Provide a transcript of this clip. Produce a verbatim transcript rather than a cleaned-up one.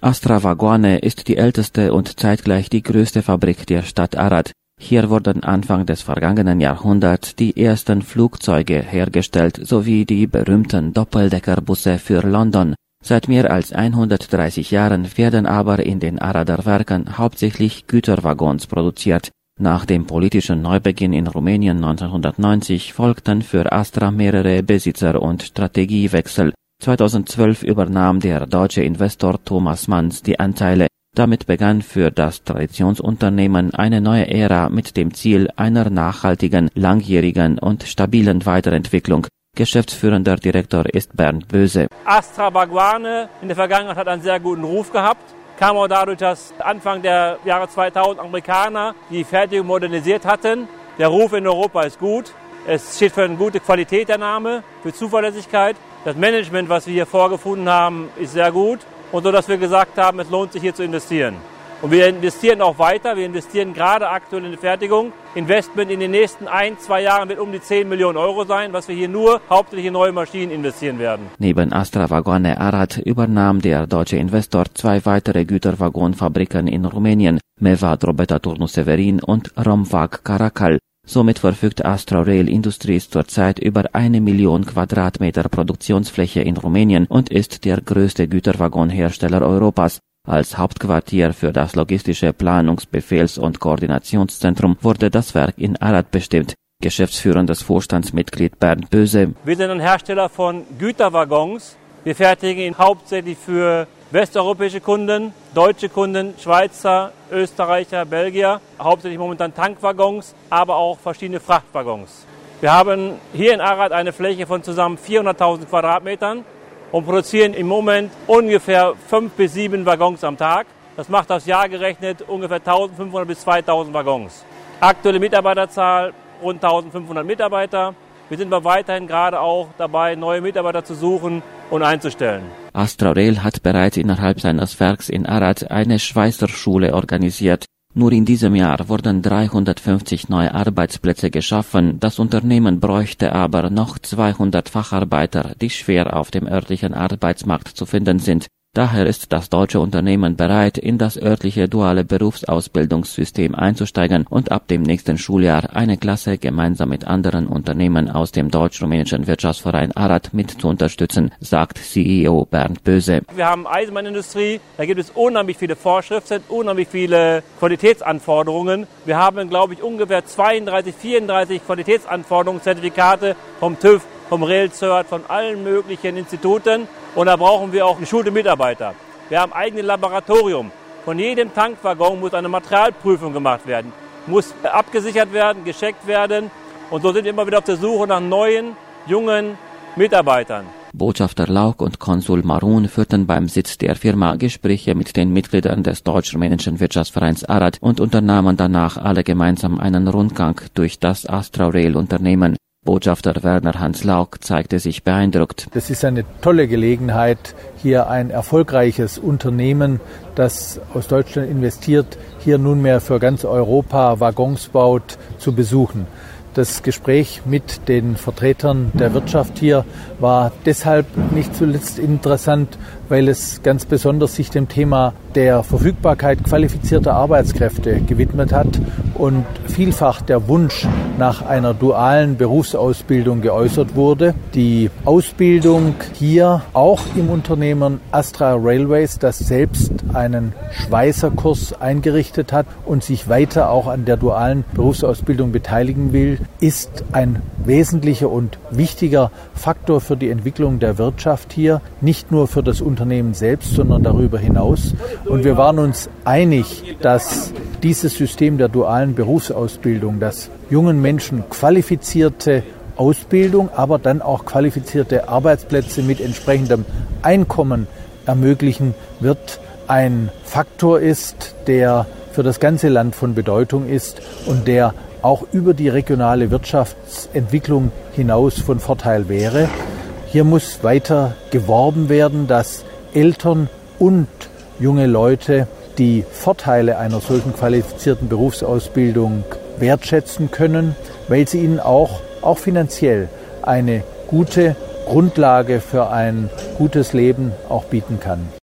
Astra Vagoane ist die älteste und zeitgleich die größte Fabrik der Stadt Arad. Hier wurden Anfang des vergangenen Jahrhunderts die ersten Flugzeuge hergestellt sowie die berühmten Doppeldeckerbusse für London. Seit mehr als hundertdreißig Jahren werden aber in den Arader Werken hauptsächlich Güterwaggons produziert. Nach dem politischen Neubeginn in Rumänien neunzehnhundertneunzig folgten für Astra mehrere Besitzer- und Strategiewechsel. zweitausendzwölf übernahm der deutsche Investor Thomas Manns die Anteile. Damit begann für das Traditionsunternehmen eine neue Ära mit dem Ziel einer nachhaltigen, langjährigen und stabilen Weiterentwicklung. Geschäftsführender Direktor ist Bernd Böse. Astra Vagoane in der Vergangenheit hat einen sehr guten Ruf gehabt. Kam auch dadurch, dass Anfang der Jahre zweitausend Amerikaner die Fertigung modernisiert hatten. Der Ruf in Europa ist gut. Es steht für eine gute Qualität der Name, für Zuverlässigkeit. Das Management, was wir hier vorgefunden haben, ist sehr gut. Und so, dass wir gesagt haben, es lohnt sich hier zu investieren. Und wir investieren auch weiter. Wir investieren gerade aktuell in die Fertigung. Investment in den nächsten ein, zwei Jahren wird um die zehn Millionen Euro sein, was wir hier nur hauptsächlich in neue Maschinen investieren werden. Neben Astra Vagoane Arad übernahm der deutsche Investor zwei weitere Güterwaggonfabriken in Rumänien, Meva Drobeta Turnu Severin und Romvag Caracal. Somit verfügt Astra Rail Industries zurzeit über eine Million Quadratmeter Produktionsfläche in Rumänien und ist der größte Güterwaggonhersteller Europas. Als Hauptquartier für das logistische Planungs-, Befehls- und Koordinationszentrum wurde das Werk in Arad bestimmt. Geschäftsführendes Vorstandsmitglied Bernd Böse. Wir sind ein Hersteller von Güterwaggons. Wir fertigen ihn hauptsächlich für westeuropäische Kunden, deutsche Kunden, Schweizer, Österreicher, Belgier, hauptsächlich momentan Tankwaggons, aber auch verschiedene Frachtwaggons. Wir haben hier in Arad eine Fläche von zusammen vierhunderttausend Quadratmetern und produzieren im Moment ungefähr fünf bis sieben Waggons am Tag. Das macht aufs Jahr gerechnet ungefähr eintausendfünfhundert bis zweitausend Waggons. Aktuelle Mitarbeiterzahl rund eintausendfünfhundert Mitarbeiter. Wir sind aber weiterhin gerade auch dabei, neue Mitarbeiter zu suchen und einzustellen. Astra Rail hat bereits innerhalb seines Werks in Arad eine Schweißerschule organisiert. Nur in diesem Jahr wurden dreihundertfünfzig neue Arbeitsplätze geschaffen. Das Unternehmen bräuchte aber noch zweihundert Facharbeiter, die schwer auf dem örtlichen Arbeitsmarkt zu finden sind. Daher ist das deutsche Unternehmen bereit, in das örtliche duale Berufsausbildungssystem einzusteigen und ab dem nächsten Schuljahr eine Klasse gemeinsam mit anderen Unternehmen aus dem deutsch-rumänischen Wirtschaftsverein Arad mit zu unterstützen, sagt C E O Bernd Böse. Wir haben Eisenbahnindustrie, da gibt es unheimlich viele Vorschriften, unheimlich viele Qualitätsanforderungen. Wir haben, glaube ich, ungefähr zweiunddreißig, vierunddreißig Qualitätsanforderungen, Zertifikate vom TÜV, vom Railcert, von allen möglichen Instituten. Und da brauchen wir auch geschulte Mitarbeiter. Wir haben ein eigenes Laboratorium. Von jedem Tankwaggon muss eine Materialprüfung gemacht werden, muss abgesichert werden, gecheckt werden. Und so sind wir immer wieder auf der Suche nach neuen, jungen Mitarbeitern. Botschafter Lauck und Konsul Marun führten beim Sitz der Firma Gespräche mit den Mitgliedern des deutsch-rumänischen Wirtschaftsvereins Arad und unternahmen danach alle gemeinsam einen Rundgang durch das Astra Rail Unternehmen. Botschafter Werner Hans Lauck zeigte sich beeindruckt. Das ist eine tolle Gelegenheit, hier ein erfolgreiches Unternehmen, das aus Deutschland investiert, hier nunmehr für ganz Europa Waggons baut, zu besuchen. Das Gespräch mit den Vertretern der Wirtschaft hier war deshalb nicht zuletzt interessant, weil es ganz besonders sich dem Thema der Verfügbarkeit qualifizierter Arbeitskräfte gewidmet hat und vielfach der Wunsch nach einer dualen Berufsausbildung geäußert wurde. Die Ausbildung hier auch im Unternehmen Astra Railways, das selbst einen Schweißerkurs eingerichtet hat und sich weiter auch an der dualen Berufsausbildung beteiligen will, ist ein wesentlicher und wichtiger Faktor für die Entwicklung der Wirtschaft hier, nicht nur für das Unternehmen selbst, sondern darüber hinaus. Und wir waren uns einig, dass dieses System der dualen Berufsausbildung, das jungen Menschen qualifizierte Ausbildung, aber dann auch qualifizierte Arbeitsplätze mit entsprechendem Einkommen ermöglichen wird, ein Faktor ist, der für das ganze Land von Bedeutung ist und der auch über die regionale Wirtschaftsentwicklung hinaus von Vorteil wäre. Hier muss weiter geworben werden, dass Eltern und junge Leute die Vorteile einer solchen qualifizierten Berufsausbildung wertschätzen können, weil sie ihnen auch, auch finanziell eine gute Grundlage für ein gutes Leben auch bieten kann.